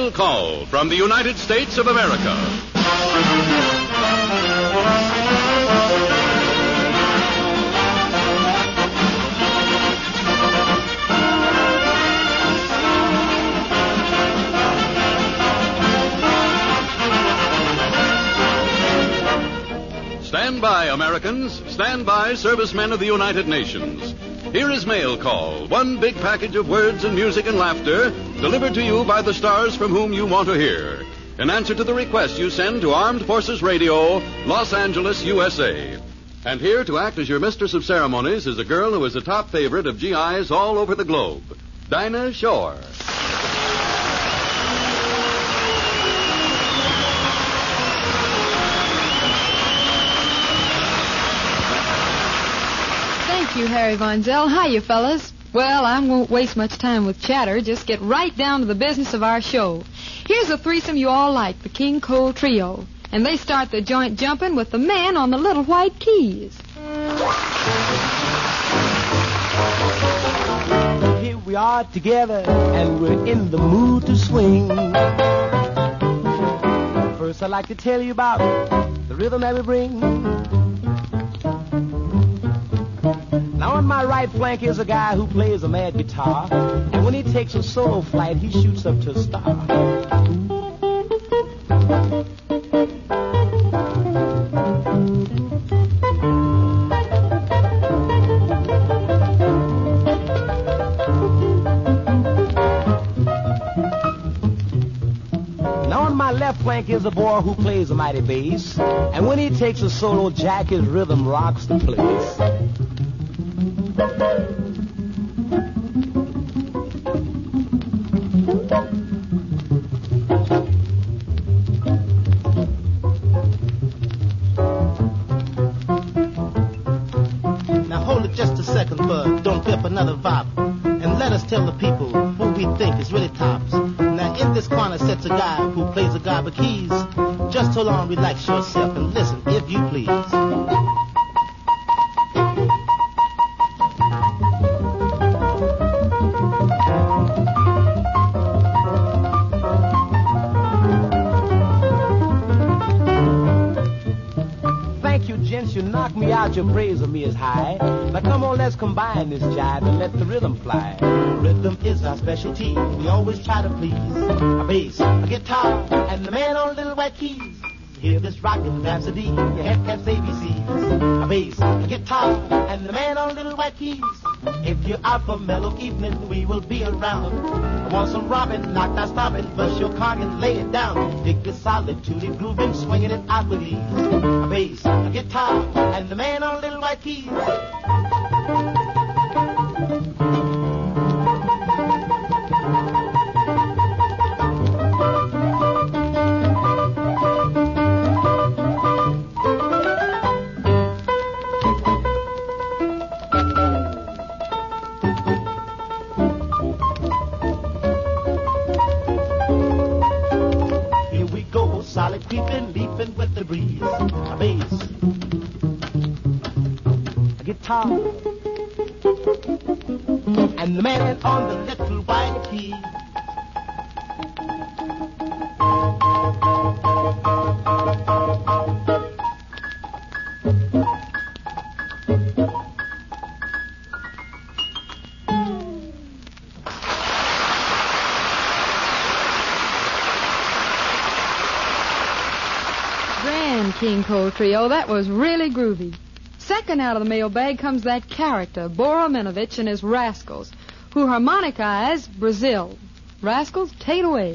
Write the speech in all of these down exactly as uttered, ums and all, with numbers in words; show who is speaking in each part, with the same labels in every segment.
Speaker 1: Mail Call from the United States of America. Stand by, Americans. Stand by, servicemen of the United Nations. Here is Mail Call, one big package of words and music and laughter delivered to you by the stars from whom you want to hear, in answer to the request you send to Armed Forces Radio, Los Angeles, U S A. And here to act as your mistress of ceremonies is a girl who is a top favorite of G Is all over the globe, Dinah Shore.
Speaker 2: Thank you, Harry Von Zell. Hiya, fellas. Well, I won't waste much time with chatter. Just get right down to the business of our show. Here's a threesome you all like, the King Cole Trio. And they start the joint jumping with the man on the little white keys.
Speaker 3: Here we are together, and we're in the mood to swing. First, I'd like to tell you about the rhythm that we bring. Now on my right flank is a guy who plays a mad guitar, and when he takes a solo flight, he shoots up to a star. Now on my left flank is a boy who plays a mighty bass, and when he takes a solo jack, his rhythm rocks the place.
Speaker 4: Another vibe, and let us tell the people who we think is really tops. Now in this corner sits a guy who plays a gobber keys. Just hold on, relax yourself, and listen if you please. You knock me out, your praise of me is high. Now come on, let's combine this jive and let the rhythm fly. Rhythm is our specialty, we always try to please. A bass, a guitar, and the man on little white keys. Hear this rockin' rhapsody, your head can't say A B Cs. A bass, a guitar, and the man on little white keys. If you're out for mellow evening, we will be around. I want some robbing, knock that stopping, bust your car and lay it down. Dig the solid, tutti grooving, swinging it out with ease. A bass, a guitar, and the man on little white keys. Solid creeping, leaping with the breeze. A bass, a guitar, and the man on the little white key.
Speaker 2: King Cole Trio, that was really groovy. Second out of the mailbag comes that character, Bora Minovich and his Rascals, who harmonicized Brazil. Rascals, take it away.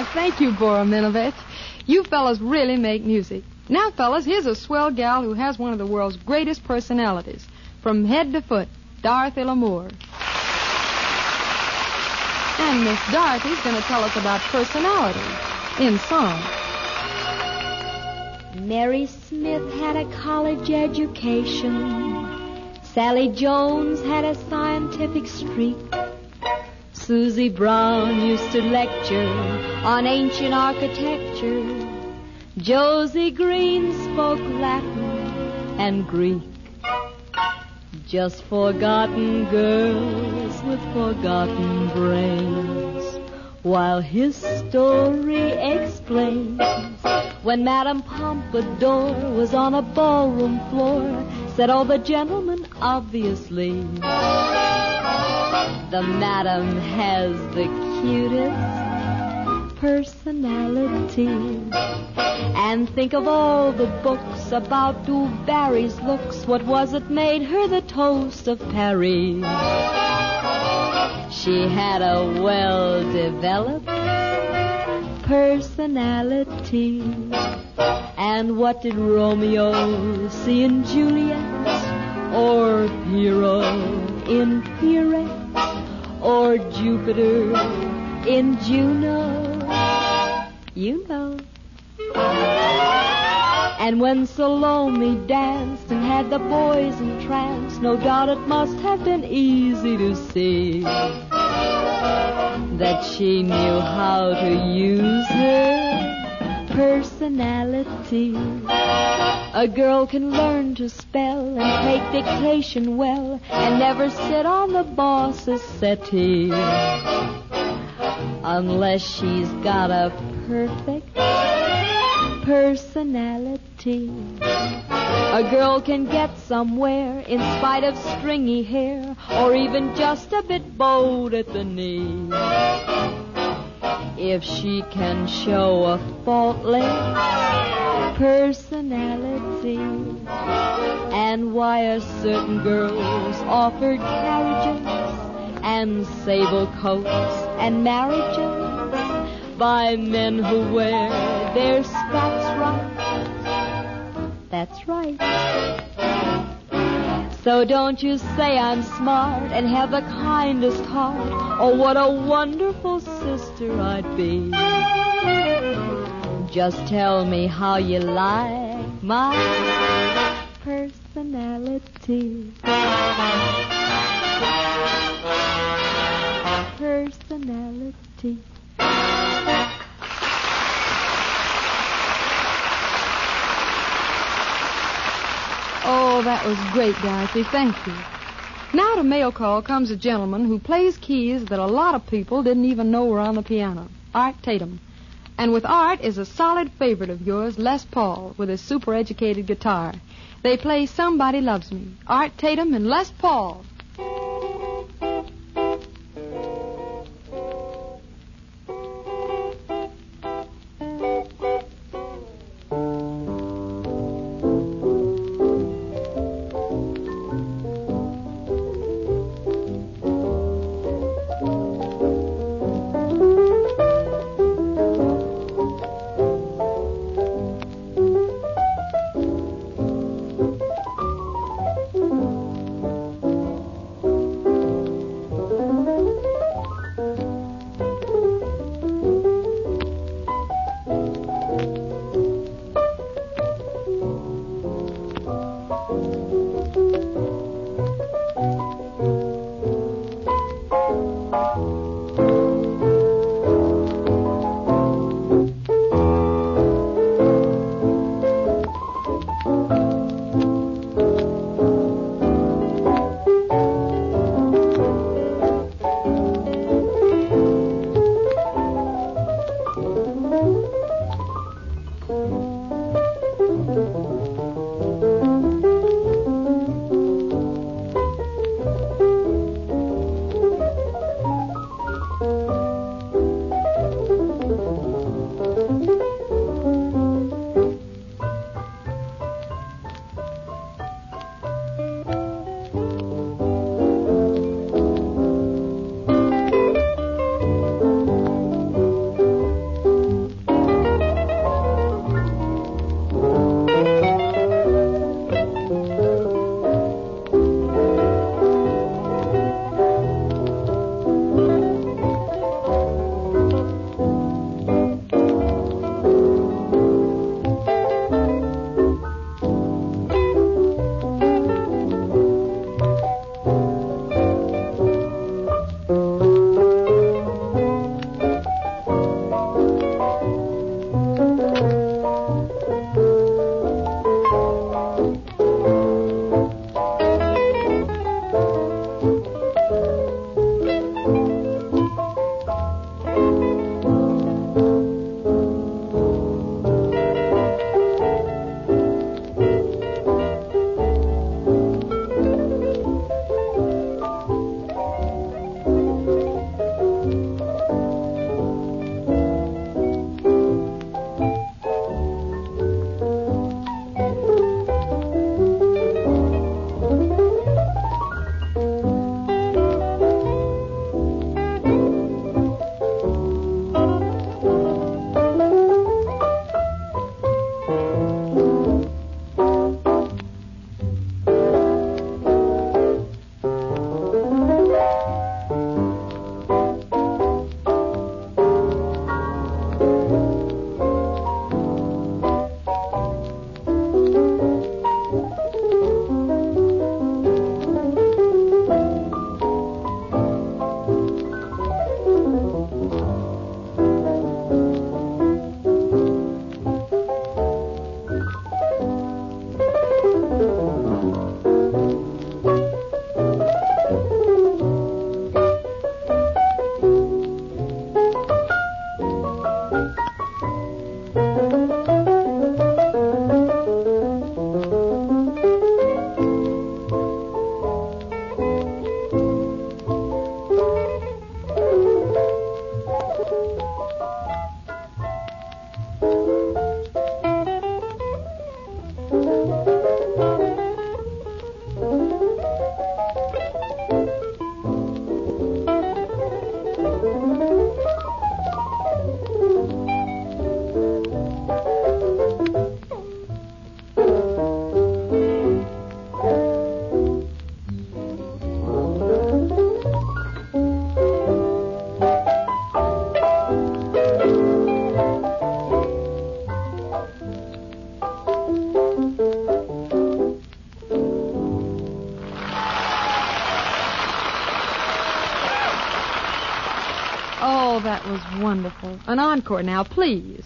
Speaker 2: Thank you, Borominovich. You fellas really make music. Now, fellas, here's a swell gal who has one of the world's greatest personalities. From head to foot, Dorothy Lamour. And Miss Dorothy's going to tell us about personality in song.
Speaker 5: Mary Smith had a college education. Sally Jones had a scientific streak. Susie Brown used to lecture on ancient architecture. Josie Green spoke Latin and Greek. Just forgotten girls with forgotten brains. While his story explains when Madame Pompadour was on a ballroom floor, said all the gentlemen obviously, the madam has the cutest personality. And think of all the books about Du Barry's looks. What was it made her the toast of Paris? She had a well-developed personality. And what did Romeo see in Juliet? Or Hero in Pierrette? Or Jupiter in Juno? You know. And when Salome danced and had the boys entranced, no doubt it must have been easy to see that she knew how to use her personality. A girl can learn to spell and take dictation well and never sit on the boss's settee unless she's got a perfect personality. A girl can get somewhere in spite of stringy hair or even just a bit bowed at the knee if she can show a faultless personality. And why are certain girls offered carriages and sable coats and marriages by men who wear their spats right? That's right. So don't you say I'm smart and have the kindest heart. Oh, what a wonderful sister I'd be. Just tell me how you like my personality. Personality.
Speaker 2: Oh, that was great, Dorothy. Thank you. Now to mail call comes a gentleman who plays keys that a lot of people didn't even know were on the piano, Art Tatum. And with Art is a solid favorite of yours, Les Paul, with his super-educated guitar. They play Somebody Loves Me. Art Tatum and Les Paul. Oh, that was wonderful. An encore now, please.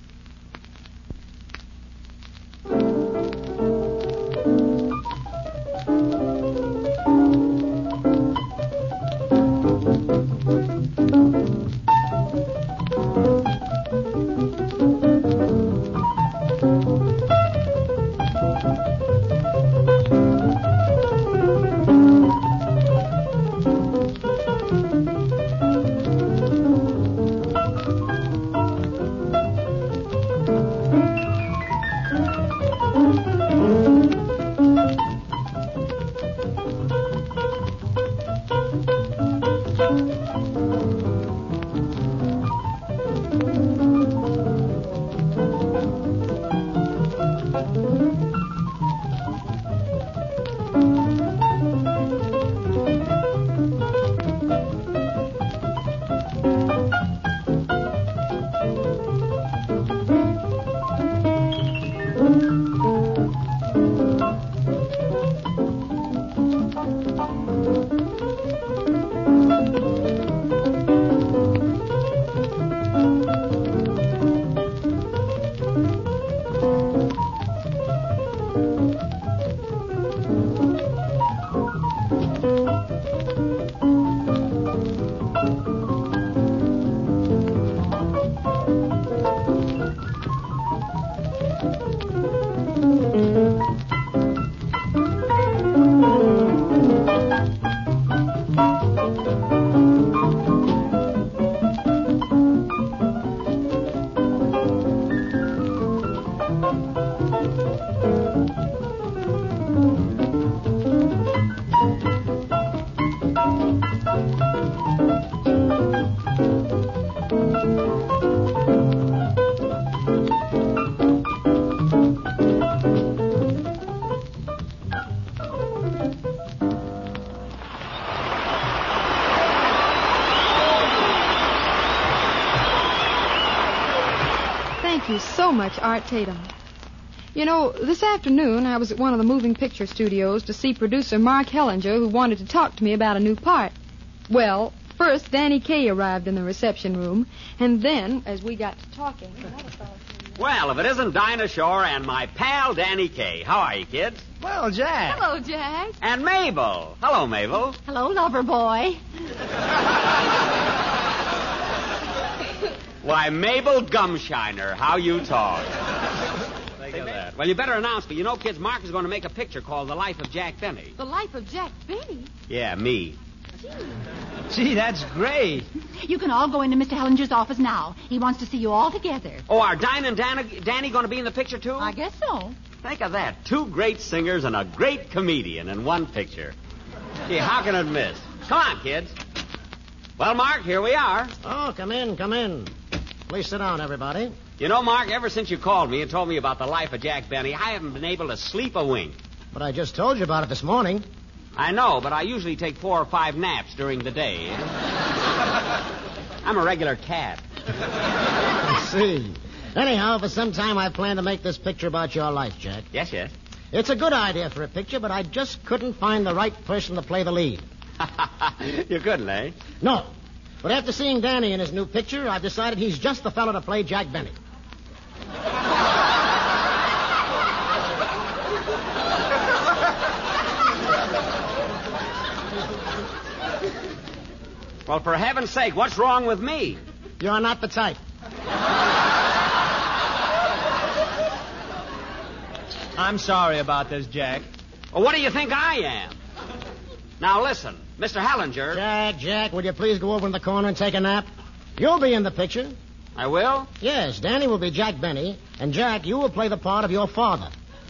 Speaker 2: Thank you so much, Art Tatum. You know, this afternoon I was at one of the moving picture studios to see producer Mark Hellinger, who wanted to talk to me about a new part. Well, first Danny Kaye arrived in the reception room, and then, as we got to talking...
Speaker 6: Well, if it isn't Dinah Shore and my pal Danny Kaye. How are you, kids?
Speaker 3: Well, Jack.
Speaker 2: Hello, Jack.
Speaker 6: And Mabel. Hello, Mabel.
Speaker 7: Hello, lover boy.
Speaker 6: Why, Mabel Gumshiner, how you talk. Think of that. Well, you better announce me. You know, kids, Mark is going to make a picture called The Life of Jack Benny.
Speaker 2: The Life of Jack Benny?
Speaker 6: Yeah, me.
Speaker 3: Gee, that's great.
Speaker 7: You can all go into Mister Hellinger's office now. He wants to see you all together.
Speaker 6: Oh, are Dinah and Dana, Danny going to be in the picture, too?
Speaker 7: I guess so.
Speaker 6: Think of that. Two great singers and a great comedian in one picture. Gee, how can it miss? Come on, kids. Well, Mark, here we are.
Speaker 8: Oh, come in, come in. Please sit down, everybody.
Speaker 6: You know, Mark, ever since you called me and told me about The Life of Jack Benny, I haven't been able to sleep a wink.
Speaker 8: But I just told you about it this morning.
Speaker 6: I know, but I usually take four or five naps during the day. I'm a regular cat.
Speaker 8: I see. Anyhow, for some time I plan to make this picture about your life, Jack.
Speaker 6: Yes, yes.
Speaker 8: It's a good idea for a picture, but I just couldn't find the right person to play the lead.
Speaker 6: You couldn't, eh?
Speaker 8: No. But after seeing Danny in his new picture, I've decided he's just the fellow to play Jack Benny.
Speaker 6: Well, for heaven's sake, what's wrong with me?
Speaker 8: You're not the type.
Speaker 3: I'm sorry about this, Jack.
Speaker 6: Well, what do you think I am? Now, listen, Mister Hellinger.
Speaker 8: Jack, Jack, will you please go over in the corner and take a nap? You'll be in the picture.
Speaker 6: I will?
Speaker 8: Yes, Danny will be Jack Benny, and Jack, you will play the part of your father.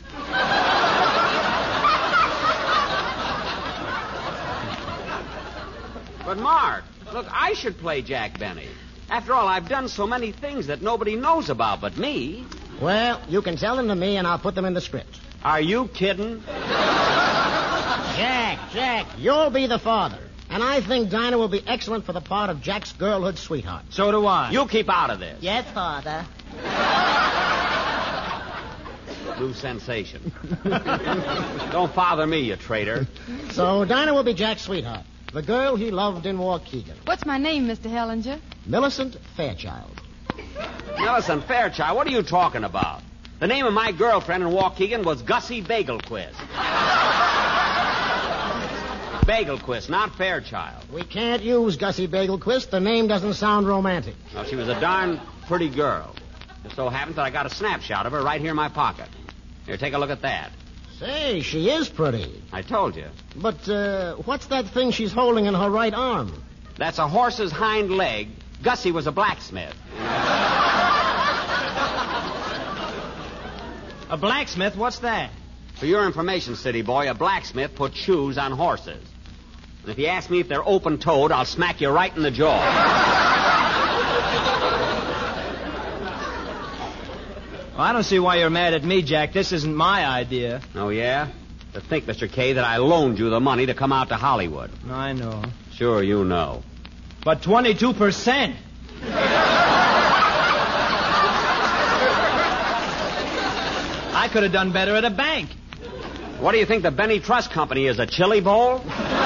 Speaker 6: But, Mark, look, I should play Jack Benny. After all, I've done so many things that nobody knows about but me.
Speaker 8: Well, you can tell them to me, and I'll put them in the script.
Speaker 6: Are you kidding?
Speaker 8: Jack, Jack, you'll be the father. And I think Dinah will be excellent for the part of Jack's girlhood sweetheart.
Speaker 3: So do I.
Speaker 6: You keep out of this.
Speaker 7: Yes, Father.
Speaker 6: New sensation. Don't bother me, you traitor.
Speaker 8: So Dinah will be Jack's sweetheart, the girl he loved in Waukegan.
Speaker 2: What's my name, Mister Hellinger?
Speaker 8: Millicent Fairchild.
Speaker 6: Millicent Fairchild, what are you talking about? The name of my girlfriend in Waukegan was Gussie Bagelquist. Bagelquist, not Fairchild.
Speaker 8: We can't use Gussie Bagelquist. The name doesn't sound romantic.
Speaker 6: Well, she was a darn pretty girl. It so happens that I got a snapshot of her right here in my pocket. Here, take a look at that.
Speaker 8: Say, she is pretty.
Speaker 6: I told you.
Speaker 8: But uh, what's that thing she's holding in her right arm?
Speaker 6: That's a horse's hind leg. Gussie was a blacksmith.
Speaker 9: A blacksmith? What's that?
Speaker 6: For your information, city boy, a blacksmith puts shoes on horses. And if you ask me if they're open-toed, I'll smack you right in the jaw.
Speaker 9: Well, I don't see why you're mad at me, Jack. This isn't my idea.
Speaker 6: Oh, yeah? To think, Mister K, that I loaned you the money to come out to Hollywood.
Speaker 9: I know.
Speaker 6: Sure, you know.
Speaker 9: But twenty-two percent. I could have done better at a bank.
Speaker 6: What do you think the Benny Trust Company is, a chili bowl?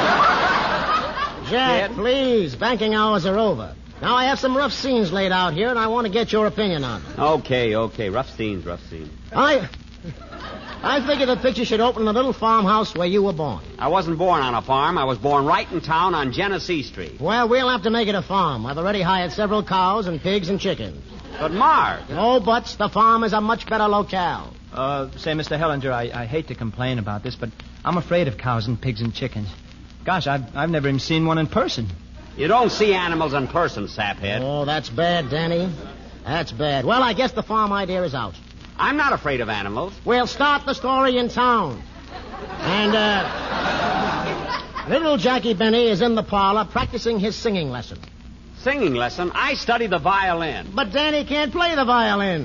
Speaker 8: Jack,
Speaker 6: Kid?
Speaker 8: please. Banking hours are over. Now I have some rough scenes laid out here, and I want to get your opinion on them.
Speaker 6: Okay, okay. Rough scenes, rough scenes.
Speaker 8: I... I figure the picture should open in a little farmhouse where you were born.
Speaker 6: I wasn't born on a farm. I was born right in town on Genesee Street.
Speaker 8: Well, we'll have to make it a farm. I've already hired several cows and pigs and chickens.
Speaker 6: But, Mark...
Speaker 8: No buts. The farm is a much better locale.
Speaker 9: Uh, say, Mister Hellinger, I, I hate to complain about this, but I'm afraid of cows and pigs and chickens. Gosh, I've, I've never even seen one in person.
Speaker 6: You don't see animals in person, saphead.
Speaker 8: Oh, that's bad, Danny. That's bad. Well, I guess the farm idea is out.
Speaker 6: I'm not afraid of animals.
Speaker 8: We'll start the story in town. And, uh... little Jackie Benny is in the parlor practicing his singing lesson.
Speaker 6: Singing lesson? I study the violin.
Speaker 8: But Danny can't play the violin.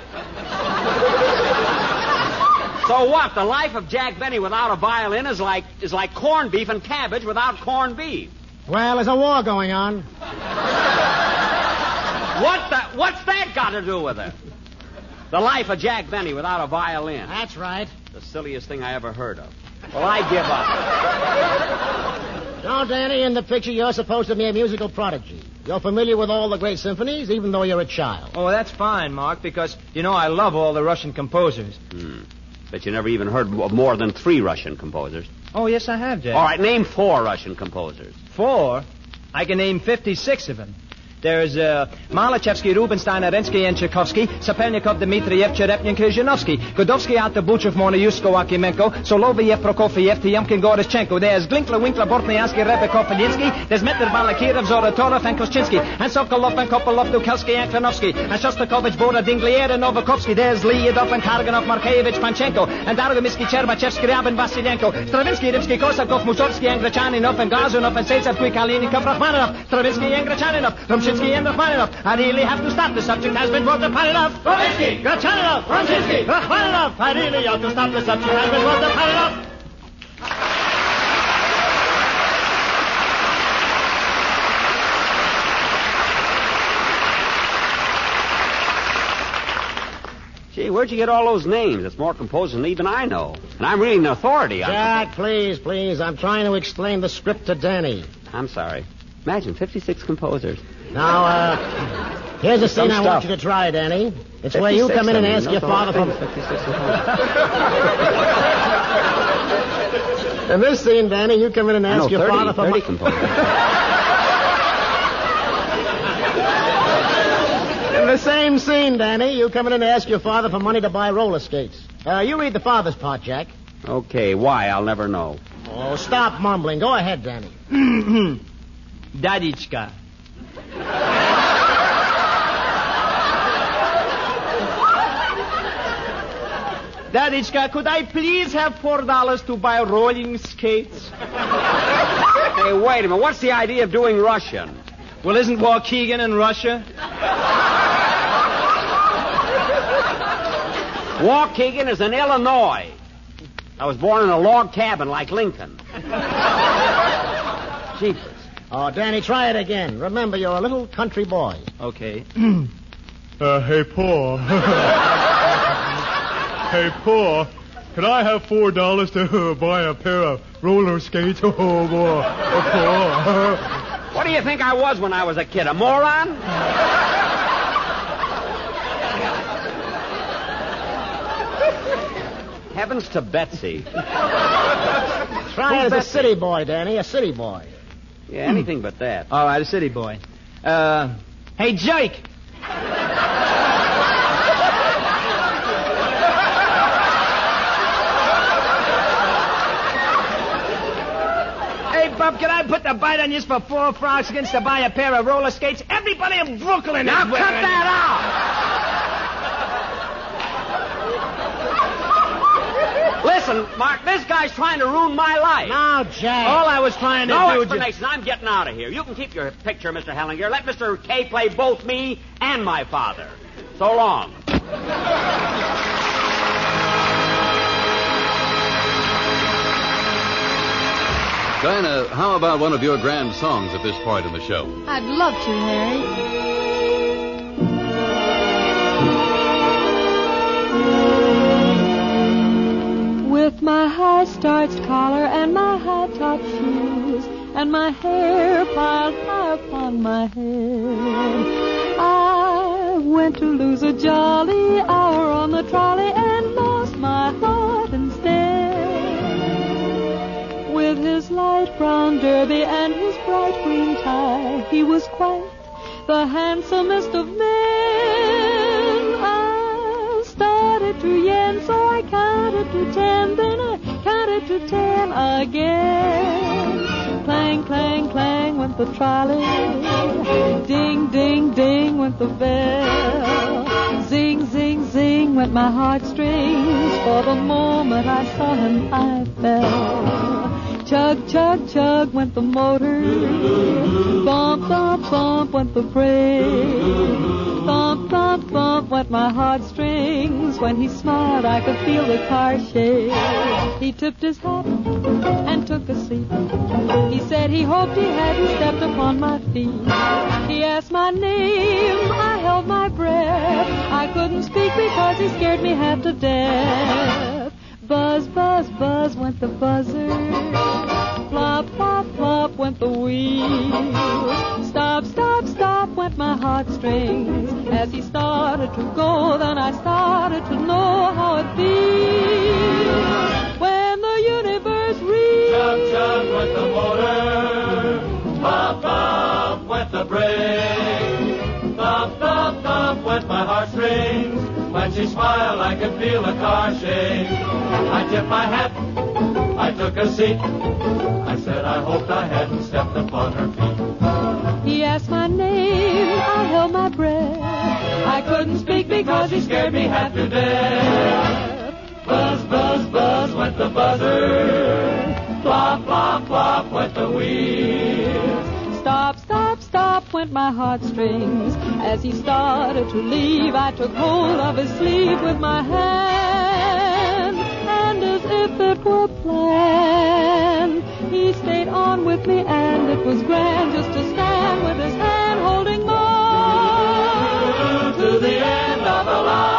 Speaker 6: So what? The life of Jack Benny without a violin is like is like corned beef and cabbage without corned beef.
Speaker 8: Well, there's a war going on.
Speaker 6: What the? What's that got to do with it? The life of Jack Benny without a violin.
Speaker 8: That's right.
Speaker 6: The silliest thing I ever heard of. Well, I give up.
Speaker 8: Now, Danny, in the picture, you're supposed to be a musical prodigy. You're familiar with all the great symphonies, even though you're a child.
Speaker 9: Oh, that's fine, Mark, because, you know, I love all the Russian composers.
Speaker 6: Hmm. Bet you never even heard of more than three Russian composers.
Speaker 9: Oh, yes, I have, Jack.
Speaker 6: All right, name four Russian composers.
Speaker 9: Four? I can name fifty-six of them. There's uh, Malachevsky, Rubinstein, Arensky, and Tchaikovsky, Sapernikov, Dmitriev, Cherepnin, Zhinovsky, Godovsky, Altabuchev, Monayusko, Akimenko, Soloviev, Prokofiev, Tiomkin, Gorishchenko. There's Glinkler, Winkler, Bortniansky, Rebekov, Felinsky. There's Metner, Balakirov, Zorotorov, and Koschinski. And Sokolov, and Kopolov, Dukelsky, and Klanovsky. And Shostakovich, Bora, Dinglier, and Novakovsky. There's Lyudov, and Karganov, Markevich, Panchenko. And Dargomisky, Cherbachev, Skriabin, Vasilenko. Stravinsky, Rimsky, Kosakov, Mussorgsky, and Grachaninov, and Glazunov, and Seitzev, Kuikalinikov, Rachmaninoff. Stravinsky, and Grachaninov. Rumshinsky, and Rachmaninoff. I really have to stop. The subject has been brought upon enough. Stravinsky, Grachaninov, Rumshinsky, Rachmaninoff. I really ought to stop. The subject has been brought upon enough.
Speaker 6: Gee, where'd you get all those names? It's more composers than even I know. And I'm really an authority on
Speaker 8: Jack, please, please. I'm trying to explain the script to Danny.
Speaker 6: I'm sorry. Imagine fifty-six composers.
Speaker 8: Now, uh, here's a scene I
Speaker 6: stuff.
Speaker 8: want you to try, Danny. It's where you come in and ask your father for... In this scene, Danny, you come in and ask
Speaker 6: know,
Speaker 8: your
Speaker 6: thirty,
Speaker 8: father for...
Speaker 6: thirty
Speaker 8: mo-
Speaker 6: composers.
Speaker 8: In the same scene, Danny, you come in and ask your father for money to buy roller skates. Uh, you read the father's part, Jack.
Speaker 6: Okay, why? I'll never know.
Speaker 8: Oh, stop mumbling. Go ahead, Danny.
Speaker 9: Dadichka. Dadichka, could I please have four dollars to buy rolling skates?
Speaker 6: Hey, wait a minute. What's the idea of doing Russian?
Speaker 9: Well, isn't Waukegan in Russia?
Speaker 6: Waukegan is in Illinois. I was born in a log cabin like Lincoln. Jeepers.
Speaker 8: Oh, Danny, try it again. Remember, you're a little country boy.
Speaker 9: Okay.
Speaker 10: uh, hey, Paul. Hey, Paul. Can I have four dollars to uh, buy a pair of roller skates? Oh, boy. Oh, Paul.
Speaker 6: What What do you think I was when I was a kid? A moron? Heavens to Betsy.
Speaker 8: Try it as a city boy, Danny, a city boy.
Speaker 6: Yeah, anything but that.
Speaker 9: All right, a city boy. Uh, hey, Jake. Hey, Bub, can I put the bite on you for four francs against to buy a pair of roller skates? Everybody in Brooklyn
Speaker 6: Now
Speaker 9: is
Speaker 6: cut
Speaker 9: wearing...
Speaker 6: that out! Listen, Mark, this guy's trying to ruin my life.
Speaker 8: Now, Jack.
Speaker 9: All I was trying to
Speaker 6: No
Speaker 9: do...
Speaker 6: explanation. I'm getting out of here. You can keep your picture, Mister Hellinger. Let Mister K play both me and my father. So long.
Speaker 1: Dinah, how about one of your grand songs at this point in the show?
Speaker 2: I'd love to, Harry. With my high-starched collar and my high-top shoes and my hair piled high upon my head, I went to lose a jolly hour on the trolley and lost my heart instead. With his light brown derby and his bright green tie, he was quite the handsomest of men. I started to yen, so I counted to ten, then I counted to ten again. Clang, clang, clang went the trolley. Ding, ding, ding went the bell. Zing, zing, zing went my heartstrings. For the moment I saw him, I fell. Chug, chug, chug went the motor. Bump, bump, bump went the brake. Thump, thump, thump went my heartstrings. When he smiled, I could feel the car shake. He tipped his hat and took a seat. He said he hoped he hadn't stepped upon my feet. He asked my name, I held my breath. I couldn't speak because he scared me half to death. Buzz, buzz, buzz went the buzzer. Plop, plop, plop went the wheels. Stop, stop, stop went my heartstrings. As he started to go, then I started to know how it feels when the universe reels.
Speaker 11: Chug, chug went the motor. Pop, pop went the brake. Thump, thump, thump went my heartstrings. When she smiled, I could feel the car shake. I tipped my hat. I took a seat. I said I hoped I hadn't stepped upon her feet.
Speaker 2: He asked my name. I held my breath. I couldn't speak because he scared me half to death.
Speaker 11: Buzz, buzz, buzz went the buzzer. Plop, plop, plop went the wheels.
Speaker 2: Stop, stop, stop went my heartstrings. As he started to leave, I took hold of his sleeve with my hand. And as if it were planned, he stayed on with me, and it was grand just to stand with his hand holding mine
Speaker 11: to the end of the line.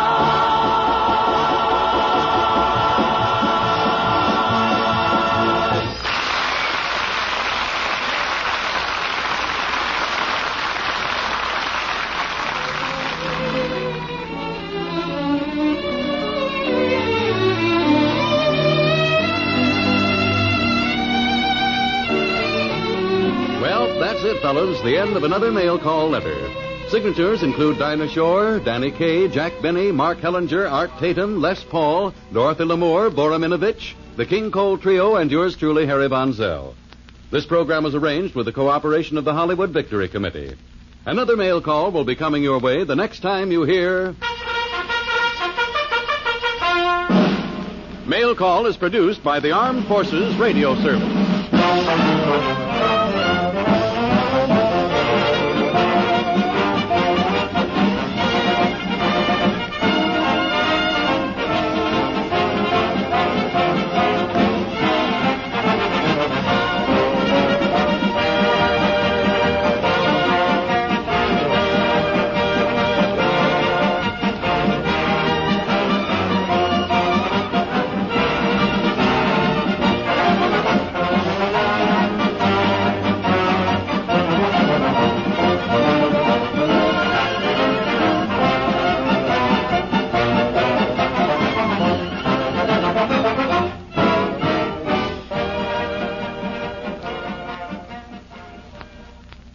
Speaker 1: That's it, fellas. The end of another mail call letter. Signatures include Dinah Shore, Danny Kaye, Jack Benny, Mark Hellinger, Art Tatum, Les Paul, Dorothy Lamour, Bora Minovich, the King Cole Trio, and yours truly, Harry Von Zell. This program was arranged with the cooperation of the Hollywood Victory Committee. Another mail call will be coming your way the next time you hear... Mail Call is produced by the Armed Forces Radio Service.